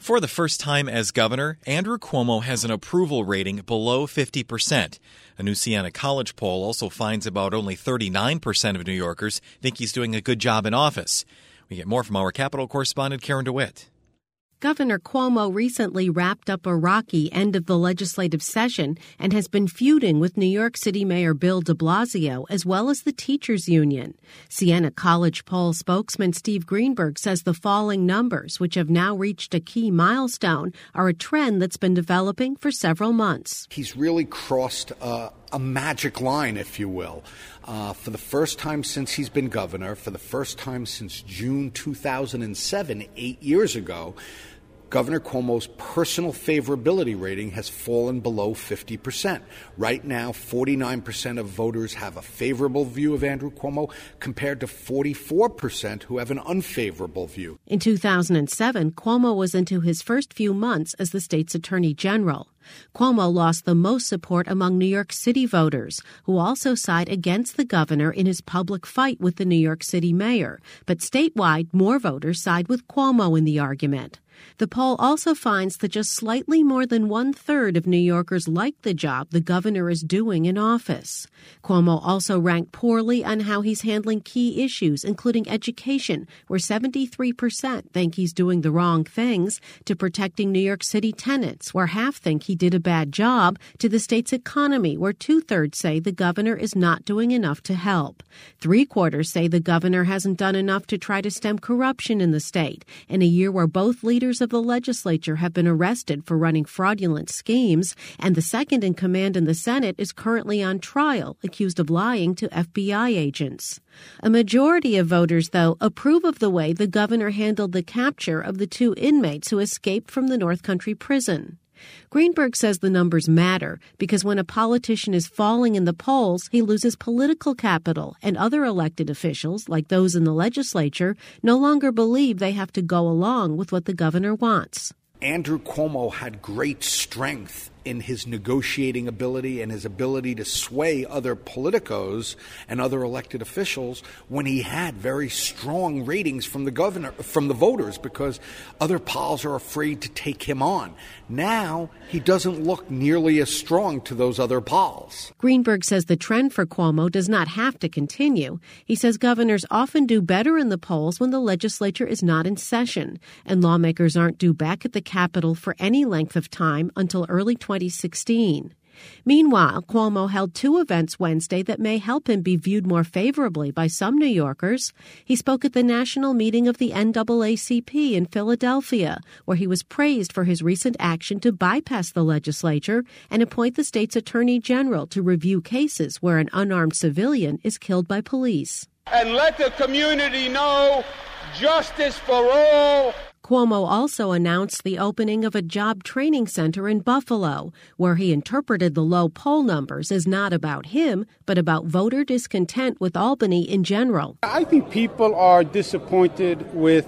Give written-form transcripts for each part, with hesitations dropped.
For the first time as governor, Andrew Cuomo has an approval rating below 50%. A new Siena College poll also finds about only 39% of New Yorkers think he's doing a good job in office. We get more from our Capitol correspondent Karen DeWitt. Governor Cuomo recently wrapped up a rocky end of the legislative session and has been feuding with New York City Mayor Bill de Blasio as well as the teachers union. Siena College poll spokesman Steve Greenberg says the falling numbers, which have now reached a key milestone, are a trend that's been developing for several months. He's really crossed a magic line, if you will. For the first time since he's been governor, for the first time since June 2007, 8 years ago, Governor Cuomo's personal favorability rating has fallen below 50%. Right now, 49% of voters have a favorable view of Andrew Cuomo compared to 44% who have an unfavorable view. In 2007, Cuomo was into his first few months as the state's attorney general. Cuomo lost the most support among New York City voters, who also side against the governor in his public fight with the New York City mayor. But statewide, more voters side with Cuomo in the argument. The poll also finds that just slightly more than one-third of New Yorkers like the job the governor is doing in office. Cuomo also ranked poorly on how he's handling key issues, including education, where 73% think he's doing the wrong things, to protecting New York City tenants, where half think he did a bad job, to the state's economy, where two-thirds say the governor is not doing enough to help. Three-quarters say the governor hasn't done enough to try to stem corruption in the state, in a year where both leaders of the legislature have been arrested for running fraudulent schemes, and the second in command in the Senate is currently on trial, accused of lying to FBI agents. A majority of voters, though, approve of the way the governor handled the capture of the two inmates who escaped from the North Country prison. Greenberg says the numbers matter because when a politician is falling in the polls, he loses political capital, and other elected officials, like those in the legislature, no longer believe they have to go along with what the governor wants. Andrew Cuomo had great strength in his negotiating ability and his ability to sway other politicos and other elected officials when he had very strong ratings from the voters, because other pols are afraid to take him on. Now he doesn't look nearly as strong to those other pols. Greenberg says the trend for Cuomo does not have to continue. He says governors often do better in the polls when the legislature is not in session, and lawmakers aren't due back at the Capitol for any length of time until early 2016. Meanwhile, Cuomo held two events Wednesday that may help him be viewed more favorably by some New Yorkers. He spoke at the national meeting of the NAACP in Philadelphia, where he was praised for his recent action to bypass the legislature and appoint the state's attorney general to review cases where an unarmed civilian is killed by police. And let the community know justice for all. Cuomo also announced the opening of a job training center in Buffalo, where he interpreted the low poll numbers as not about him, but about voter discontent with Albany in general. I think people are disappointed with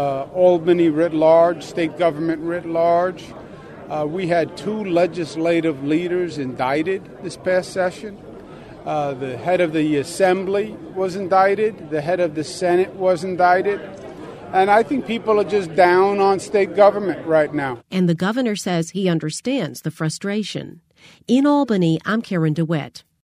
Albany writ large, state government writ large. We had two legislative leaders indicted this past session. The head of the Assembly was indicted. The head of the Senate was indicted. And I think people are just down on state government right now. And the governor says he understands the frustration. In Albany, I'm Karen DeWitt.